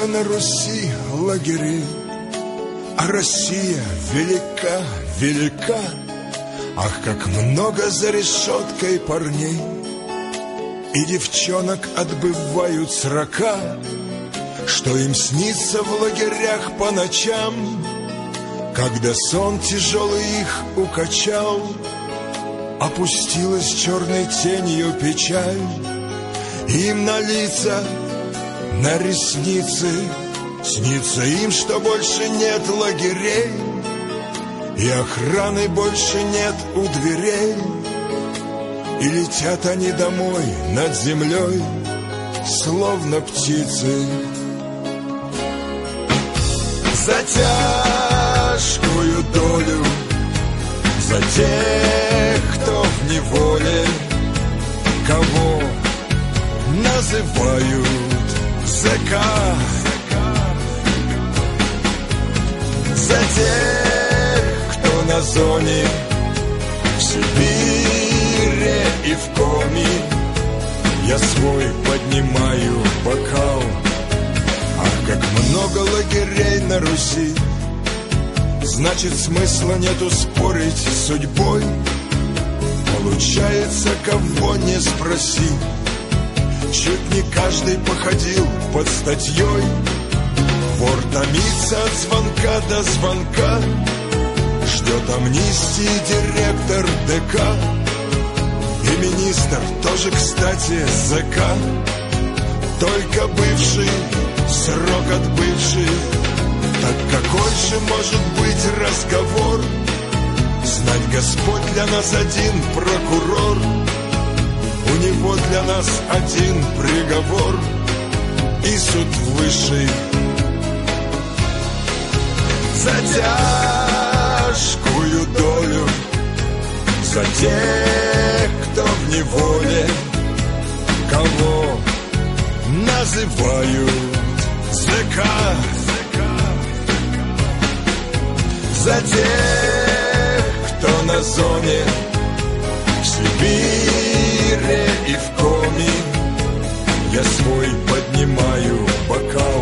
Сколько на Руси лагерей, а Россия велика, велика. Ах, как много за решеткой парней и девчонок отбывают срока, что им снится в лагерях по ночам, когда сон тяжелый их укачал. Опустилась черной тенью печаль им на лица, на ресницы. Снится им, что больше нет лагерей, и охраны больше нет у дверей. И летят они домой над землей, словно птицы. За тяжкую долю, за тех, кто в неволе, кого называют ЗК. За тех, кто на зоне, в Сибири и в Коми, я свой поднимаю бокал. Ах, как много лагерей на Руси, значит, смысла нету спорить с судьбой. Получается, кого не спроси, чуть не каждый походил под статьей. Вор томится от звонка до звонка, ждет амнистии директор ДК. И министр тоже, кстати, ЗК, только бывший, срок отбывший. Так какой же может быть разговор? Знать Господь для нас один прокурор, у него для нас один приговор и суд высший. За тяжкую долю, за тех, кто в неволе, кого называют ЗК. За тех, кто на зоне, в Сибири и в Коми, я свой поднимаю бокал.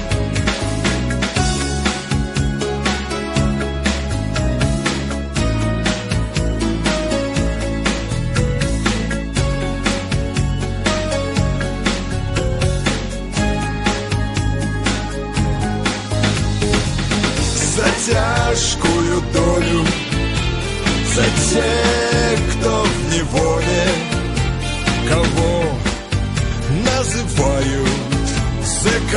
Тяжкую долю, за тех, кто в неволе, кого называют ЗК.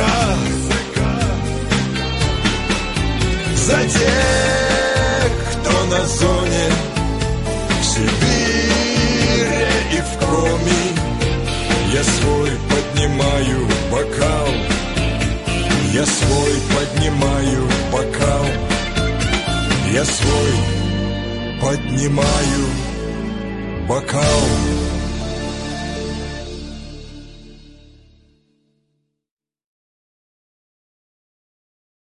За тех, кто на зоне, в Сибири и в Коми, я свой поднимаю бокал. Я свой поднимаю бокал. Я свой поднимаю бокал.